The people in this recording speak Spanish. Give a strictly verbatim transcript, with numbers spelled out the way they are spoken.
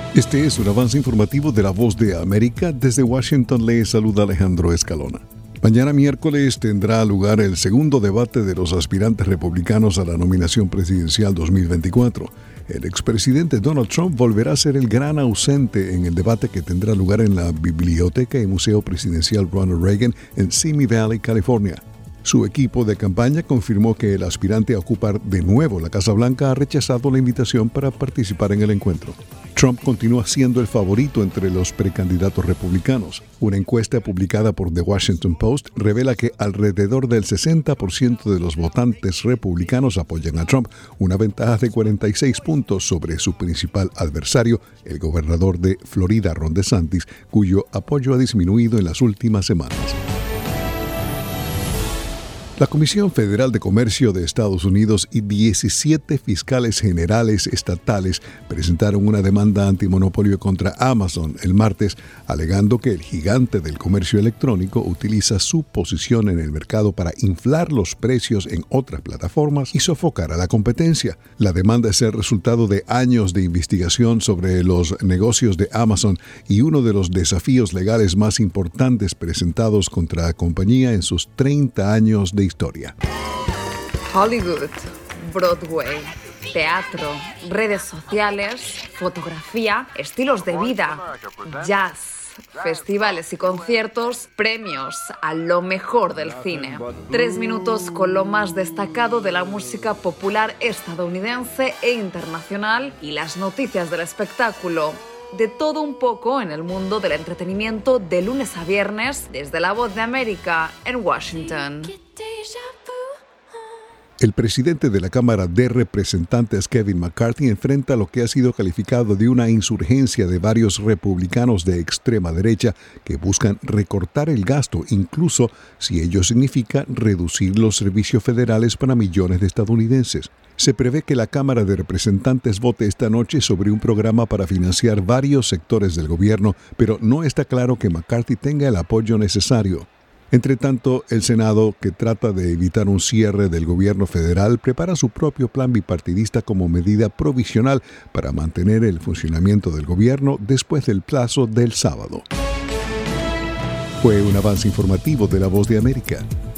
Este es un avance informativo de La Voz de América. Desde Washington le saluda Alejandro Escalona. Mañana miércoles tendrá lugar el segundo debate de los aspirantes republicanos a la nominación presidencial dos mil veinticuatro. El expresidente Donald Trump volverá a ser el gran ausente en el debate que tendrá lugar en la Biblioteca y Museo Presidencial Ronald Reagan en Simi Valley, California. Su equipo de campaña confirmó que el aspirante a ocupar de nuevo la Casa Blanca ha rechazado la invitación para participar en el encuentro. Trump continúa siendo el favorito entre los precandidatos republicanos. Una encuesta publicada por The Washington Post revela que alrededor del sesenta por ciento de los votantes republicanos apoyan a Trump, una ventaja de cuarenta y seis puntos sobre su principal adversario, el gobernador de Florida, Ron DeSantis, cuyo apoyo ha disminuido en las últimas semanas. La Comisión Federal de Comercio de Estados Unidos y diecisiete fiscales generales estatales presentaron una demanda antimonopolio contra Amazon el martes, alegando que el gigante del comercio electrónico utiliza su posición en el mercado para inflar los precios en otras plataformas y sofocar a la competencia. La demanda es el resultado de años de investigación sobre los negocios de Amazon y uno de los desafíos legales más importantes presentados contra la compañía en sus treinta años de historia. Hollywood, Broadway, teatro, redes sociales, fotografía, estilos de vida, jazz, festivales y conciertos, premios a lo mejor del cine. Tres minutos con lo más destacado de la música popular estadounidense e internacional y las noticias del espectáculo. De todo un poco en el mundo del entretenimiento de lunes a viernes desde La Voz de América en Washington. El presidente de la Cámara de Representantes, Kevin McCarthy, enfrenta lo que ha sido calificado de una insurgencia de varios republicanos de extrema derecha que buscan recortar el gasto, incluso si ello significa reducir los servicios federales para millones de estadounidenses. Se prevé que la Cámara de Representantes vote esta noche sobre un programa para financiar varios sectores del gobierno, pero no está claro que McCarthy tenga el apoyo necesario. Entre tanto, el Senado, que trata de evitar un cierre del gobierno federal, prepara su propio plan bipartidista como medida provisional para mantener el funcionamiento del gobierno después del plazo del sábado. Fue un avance informativo de La Voz de América.